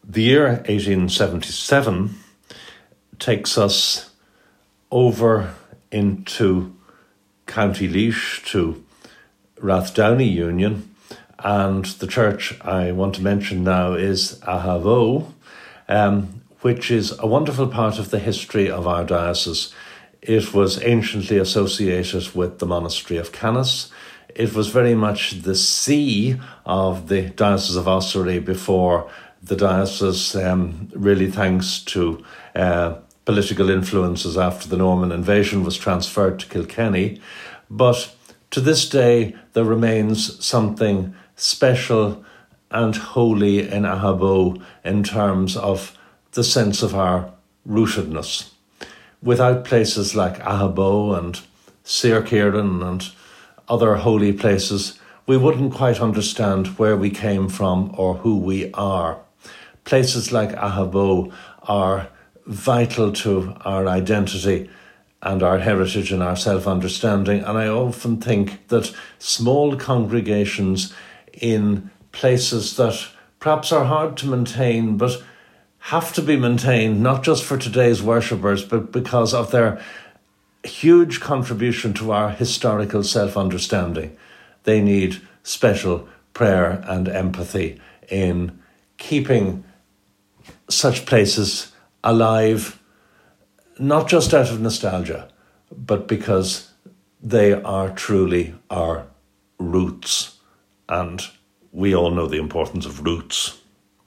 The year 1877 takes us over into County Laois to Rathdowney Union, and the church I want to mention now is Ahavo, which is a wonderful part of the history of our diocese. It was anciently associated with the monastery of Canas. It was very much the see of the Diocese of Ossory before the diocese, really thanks to political influences after the Norman invasion, was transferred to Kilkenny. But to this day, there remains something special and holy in Ahabo in terms of the sense of our rootedness. Without places like Ahabo and Sir Kieran and other holy places, we wouldn't quite understand where we came from or who we are. Places like Ahabo are vital to our identity and our heritage and our self-understanding. And I often think that small congregations in places that perhaps are hard to maintain, but have to be maintained, not just for today's worshippers, but because of their huge contribution to our historical self-understanding. They need special prayer and empathy in keeping such places alive, not just out of nostalgia, but because they are truly our roots. And we all know the importance of roots.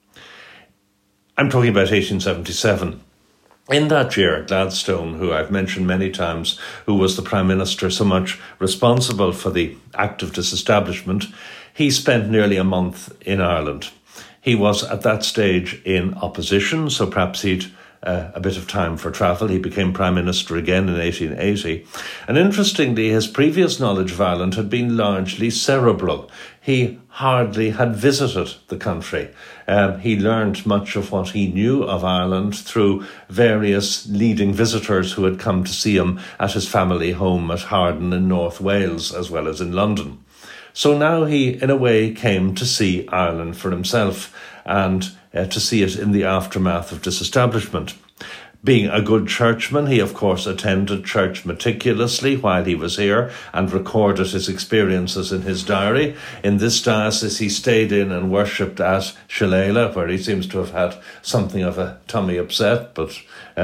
I'm talking about 1877. In that year, Gladstone, who I've mentioned many times, who was the Prime Minister so much responsible for the Act of Disestablishment, he spent nearly a month in Ireland. He was at that stage in opposition, so perhaps he'd a bit of time for travel. He became Prime Minister again in 1880. And interestingly, his previous knowledge of Ireland had been largely cerebral. He hardly had visited the country. He learned much of what he knew of Ireland through various leading visitors who had come to see him at his family home at Harden in North Wales, as well as in London. So now he, in a way, came to see Ireland for himself and to see it in the aftermath of disestablishment. Being a good churchman, he of course attended church meticulously while he was here and recorded his experiences in his diary. In this diocese, he stayed in and worshipped at Shillelagh, where he seems to have had something of a tummy upset, but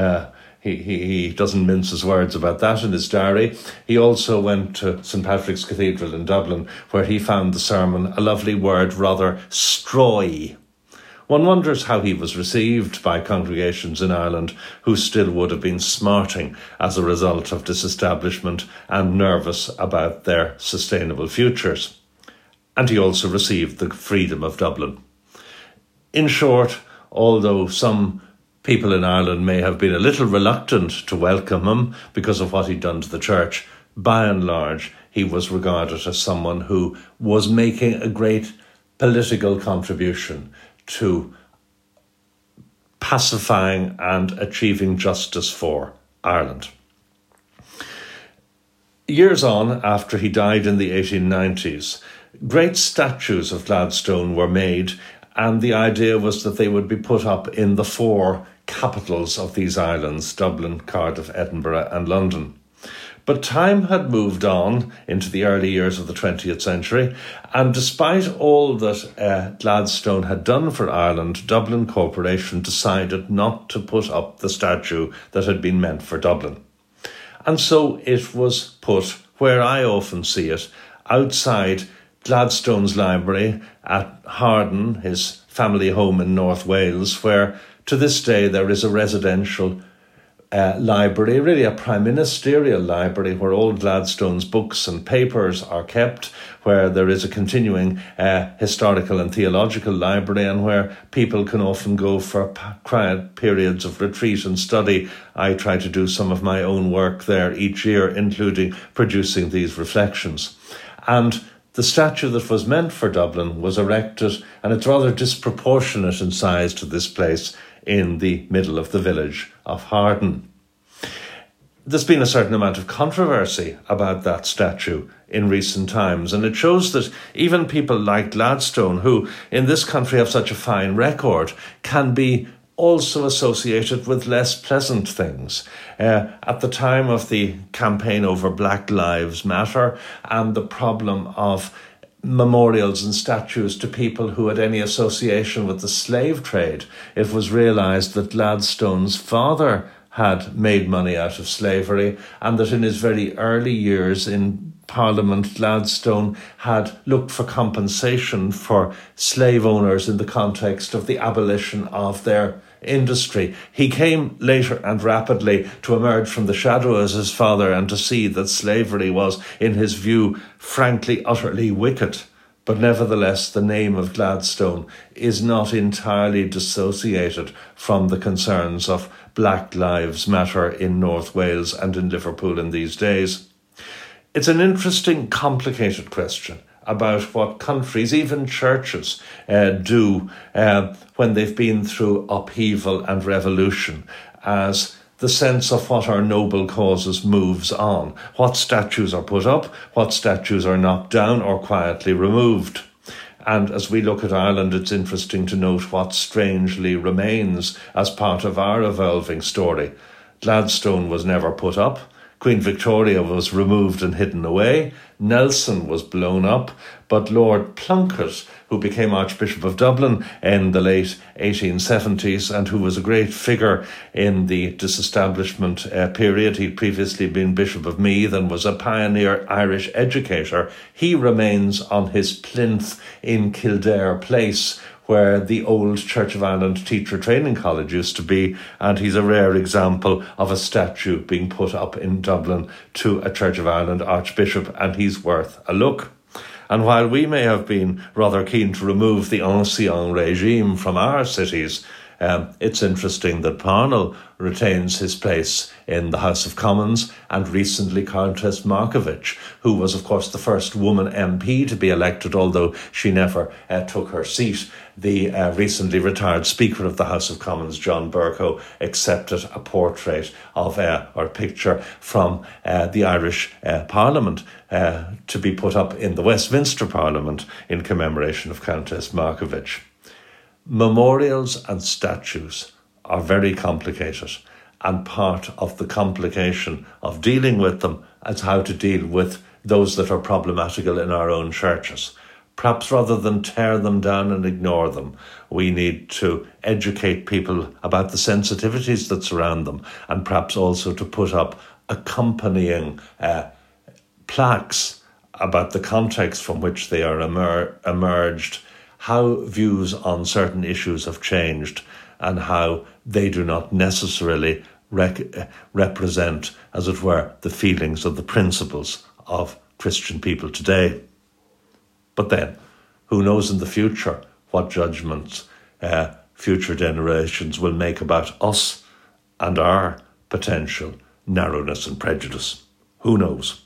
he doesn't mince his words about that in his diary. He also went to St. Patrick's Cathedral in Dublin, where he found the sermon, a lovely word, rather strawy. One wonders how he was received by congregations in Ireland who still would have been smarting as a result of disestablishment and nervous about their sustainable futures. And he also received the freedom of Dublin. In short, although some people in Ireland may have been a little reluctant to welcome him because of what he'd done to the church, by and large, he was regarded as someone who was making a great political contribution to pacifying and achieving justice for Ireland. Years on, after he died in the 1890s, great statues of Gladstone were made, and the idea was that they would be put up in the four capitals of these islands, Dublin, Cardiff, Edinburgh and London. But time had moved on into the early years of the 20th century, and despite all that Gladstone had done for Ireland, Dublin Corporation decided not to put up the statue that had been meant for Dublin. And so it was put, where I often see it, outside Gladstone's library at Harden, his family home in North Wales, where to this day there is a residential library, really a prime ministerial library, where all Gladstone's books and papers are kept, where there is a continuing historical and theological library, and where people can often go for quiet periods of retreat and study. I try to do some of my own work there each year, including producing these reflections. And the statue that was meant for Dublin was erected, and it's rather disproportionate in size to this place, in the middle of the village of Harden. there's been a certain amount of controversy about that statue in recent times, and it shows that even people like Gladstone, who in this country have such a fine record, can be also associated with less pleasant things. At the time of the campaign over Black Lives Matter and the problem of memorials and statues to people who had any association with the slave trade, it was realised that Gladstone's father had made money out of slavery, and that in his very early years in Parliament, Gladstone had looked for compensation for slave owners in the context of the abolition of their industry. He came later and rapidly to emerge from the shadow as his father and to see that slavery was, in his view, frankly, utterly wicked. But nevertheless, the name of Gladstone is not entirely dissociated from the concerns of Black Lives Matter in North Wales and in Liverpool in these days. It's an interesting, complicated question about what countries, even churches, do when they've been through upheaval and revolution, as the sense of what are noble causes moves on. What statues are put up, what statues are knocked down or quietly removed. And as we look at Ireland, it's interesting to note what strangely remains as part of our evolving story. Gladstone was never put up. Queen Victoria was removed and hidden away. Nelson was blown up, but Lord Plunkett, who became Archbishop of Dublin in the late 1870s and who was a great figure in the disestablishment period, he'd previously been Bishop of Meath and was a pioneer Irish educator, he remains on his plinth in Kildare Place, where the old Church of Ireland Teacher Training College used to be, and he's a rare example of a statue being put up in Dublin to a Church of Ireland Archbishop, and he's worth a look. And while we may have been rather keen to remove the ancien regime from our cities, it's interesting that Parnell retains his place in the House of Commons, and recently Countess Markievicz, who was of course the first woman MP to be elected, although she never took her seat. The recently retired Speaker of the House of Commons, John Bercow, accepted a portrait of or picture from the Irish Parliament to be put up in the Westminster Parliament in commemoration of Countess Markievicz. Memorials and statues are very complicated, and part of the complication of dealing with them is how to deal with those that are problematical in our own churches. Perhaps rather than tear them down and ignore them, we need to educate people about the sensitivities that surround them, and perhaps also to put up accompanying plaques about the context from which they are emerged, how views on certain issues have changed, and how they do not necessarily represent, as it were, the feelings or the principles of Christian people today. But then, who knows in the future what judgments future generations will make about us and our potential narrowness and prejudice? Who knows?